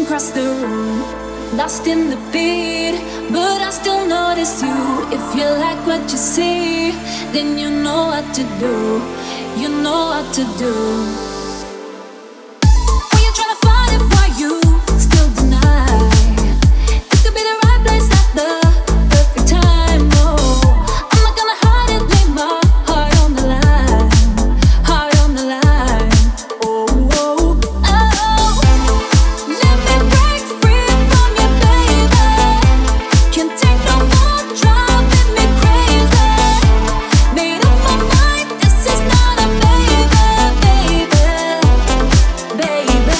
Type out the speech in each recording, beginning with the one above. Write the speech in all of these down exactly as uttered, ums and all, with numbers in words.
across the room, lost in the beat, but I still notice you. If you like what you see, then you know what to do. You know what to do. When you're trying to find it, why you still deny? This could be the right place at the perfect time. Oh, I'm not gonna hide it, lay my heart on the line, heart on the line. Oh, oh, oh. Let me break free from you, baby. Can't take no more, driving me crazy. Made up my mind, this is not a baby, baby, baby.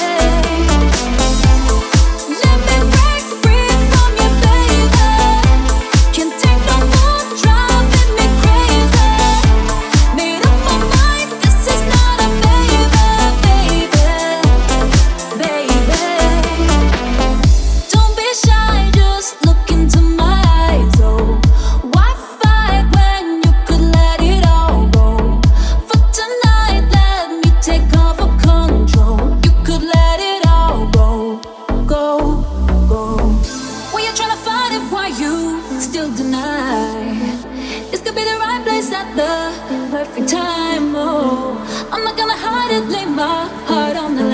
Let me break free from you, baby. Can't take no more, driving me crazy. Made up my mind, this is not a baby, baby, baby. Don't be shy, just look into my eyes. Oh, why fight when you could let it all go? For tonight, let me take over control. You could let it all go, go, go. When you're trying to find it, why you still deny? This could be the right place at the perfect time. Oh, I'm not gonna hide it, lay my heart on the line.